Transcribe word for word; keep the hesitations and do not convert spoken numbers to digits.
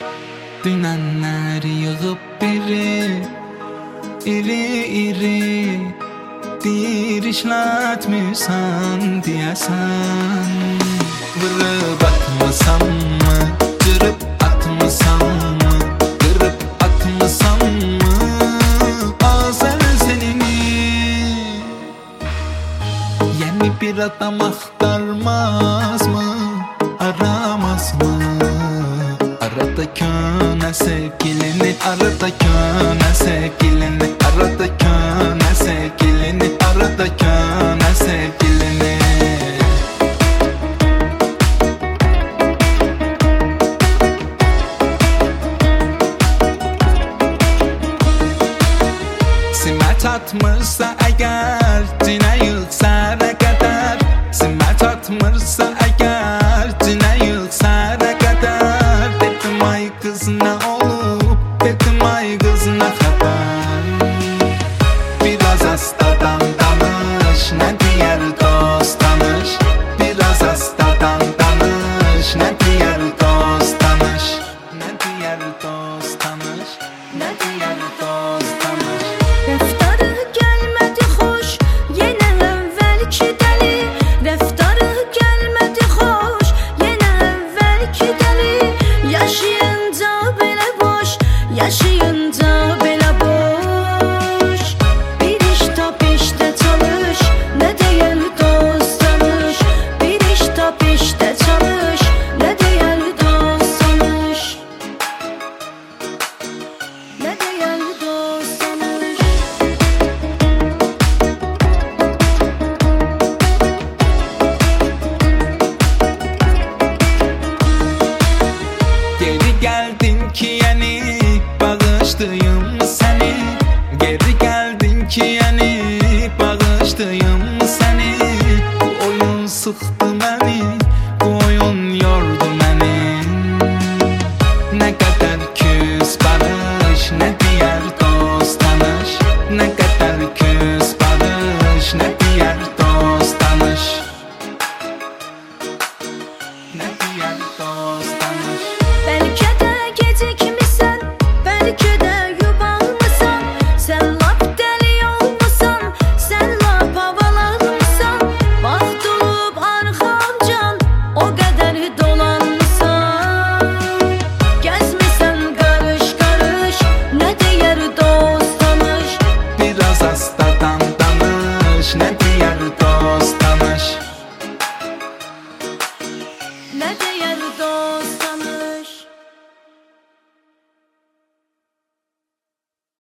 Dünenler yığıp biri iri iri dir işlətmirsən deyəsən. Vırıb atmısan mı, cırıb atmısan mı, qırıb atmısan mı azəl senini? Yeni bir adam axtarmaz mı, aramaz mı? Arada köne sevgilini, arada köne sevgilini, arada köne sevgilini, arada köne sevgilini. Simət atmırsa əgər, cinə yığsa nə qədər. Simət atmırsa əgər, cinə yığsa nə qədər. Dedim ay qız nə olub, dedim ay qız nə xəbər. Biraz astadan danış, nə deyər dost tanış. Biraz astadan danış, nə deyər dost tanış. Nə deyər dost tanış, nə deyər dost tanış. Rəftarı gəlmədi xoş, yenə əvvəlki dəli. Rəftarı gəlmədi xoş, yenə əvvəlki dəli. Yaşayınca belə boş, yaşayınca belə boş. Bir iş tap işdə çalış, nə deyər dost tanış. Bir iş tap işdə çalış, nə deyər dost tanış. Nə deyər dost tanış. Geri geldin ki yeni bağışlayım seni. Geri geldin ki yeni bağışlayım seni. Bu oyun sıktı beni, bu oyun yordu beni. Ne kadar küs barış, ne diğer dost tanış. Ne kadar küs barış, ne diğer dost tanış. Ne diğer dost tanış. Bəlkə də gecikmisən, bəlkə də yubanmısan. Sən lap dəli olmusan, sən lap havalanmısan. Vaxt olub arxamcan, o qədər dolanmısan. Gəzmisən qarış qarış, nə deyər dost tanış. Biraz astadan danış, ne diğer dost tanış. Nə deyər dost